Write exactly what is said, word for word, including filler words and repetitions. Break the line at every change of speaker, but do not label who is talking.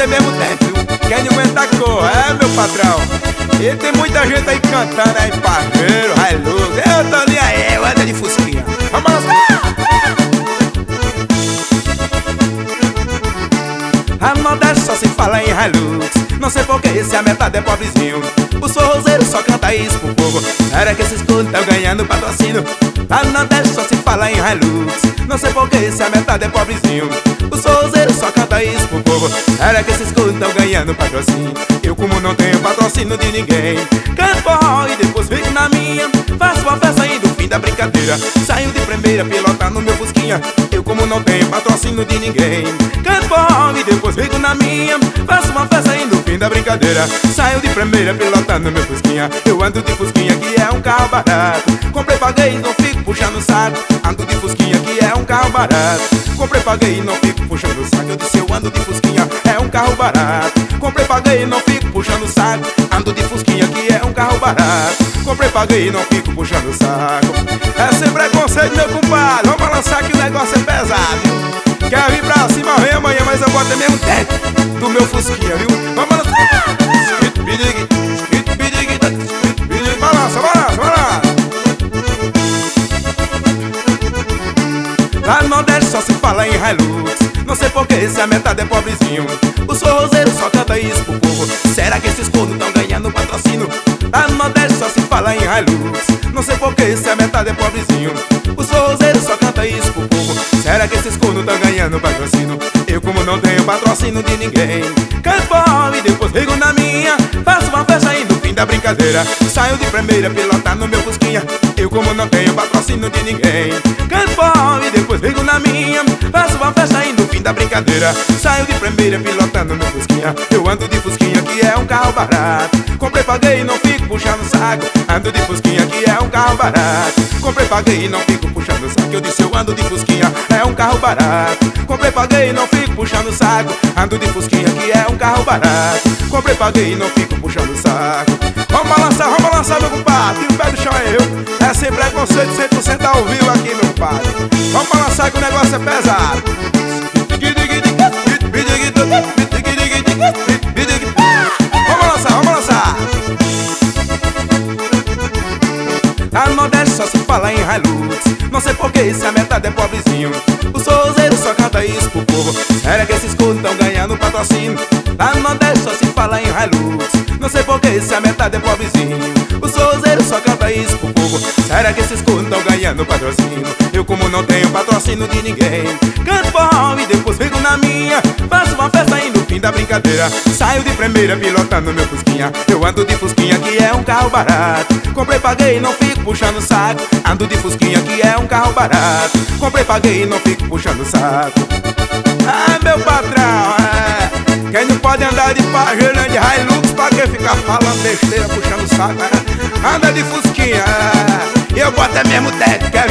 bater mesmo tempo, viu? Quem não aguenta a cor, é meu patrão. E tem muita gente aí cantando aí, parceiro, Hilux. Eu tô ali aí, eu ando de fusquinha. Vamos lá. A Nordeste só se fala em Hilux. Não sei porque se a metade é pobrezinho. Os forrozeiros só cantam isso pro povo. Era que esses coros tão ganhando patrocínio. A Nordeste só se fala em Hilux. Não sei porque se a metade é pobrezinho. Os forrozeiros só cantam isso pro povo. Era que esses coros tão ganhando patrocínio. Eu como não tenho patrocínio de ninguém, canto forró e depois fico na minha. Faço uma festa aí do fim da brincadeira. Saio de primeira pilota no meu fusquinha. Eu como não tenho patrocínio de ninguém, canto forró e depois fico na minha. Faço uma festa aí no fim da brincadeira. Saio de primeira pilota no meu fusquinha. Eu ando de fusquinha que é um carro barato. Comprei, paguei, não fico puxando o saco. Ando de fusquinha que é um carro barato. Comprei, paguei, não fico puxando o saco. Eu disse eu ando de fusquinha, é um carro barato. Comprei, paguei, não fico puxando o saco. Ando de fusquinha que é um carro barato. Comprei, paguei, não fico puxando o saco. É sem preconceito, meu compadre. Vamos lançar que o negócio é pesado. Quer vir pra cima, vem amanhã, mas eu boto mesmo tempo do meu fusquinha, viu? Vamos lançar. Balança, balança, balança. Lá no Nordeste só se fala em Hilux. Não sei porque se a metade é pobrezinho. Os forrozeiros só cantam isso pro povo. Será que esses cornos tão ganhando patrocínio? Lá no Nordeste só se fala em Hilux. Não sei porque se a metade é pobrezinho. Os forrozeiros só cantam isso pro povo. Será que esses cornos tão ganhando patrocínio? Eu como não tenho patrocínio de ninguém, canto forró e depois rigo na minha. Faço uma festa aí no fim da brincadeira. Saio de primeira pilota no meu fusquinha. Eu como não tenho patrocínio de ninguém, canto forró e depois rigo na minha. Faço uma festa aí no fim da brincadeira. Saio de primeira pilota no meu fusquinha. Eu ando de fusquinha que é um carro barato. Comprei, paguei e não fico puxando o saco. Ando de fusquinha que é um carro barato. Comprei, paguei e não fico puxando o saco. Eu disse eu ando de fusquinha, é um carro barato. Comprei, paguei e não fico puxando o saco. Ando de fusquinha que é um carro barato. Comprei, paguei e não fico puxando o saco. Vamos balançar, vamos balançar, meu compadre. Tira o pé do chão aí, viu? É sem preconceito, cem por cento ao vivo aqui, meu compadre. Vamos balançar que o negócio é pesado. Vamos balançar, vamos balançar. Lá no Nordeste só se fala em Hilux. Não sei porque se a metade é pobrezinho. Os forrozeiros só cantam isso pro povo. Será que esses cornos tão ganhando patrocínio? Lá no Nordeste só se fala em Hilux. Não sei porque se a metade é pobrezinho. Os forrozeiros só cantam isso pro povo. Será que esses cornos tão ganhando patrocínio? Eu como não tenho patrocínio de ninguém, canto forró e depois fico na minha. Faço uma festa aí no fim da brincadeira. Saio de primeira pilota no meu fusquinha. Eu ando de fusquinha que é um carro barato. Comprei, paguei, não fico puxando o saco. Ando de fusquinha que é um carro barato. Comprei, paguei e não fico puxando o saco. Ah, meu patrão, é. Quem não pode andar de Pajero de Hilux, pra que ficar falando besteira, puxando o saco, é? Anda de fusquinha, é. E eu boto é mesmo teto,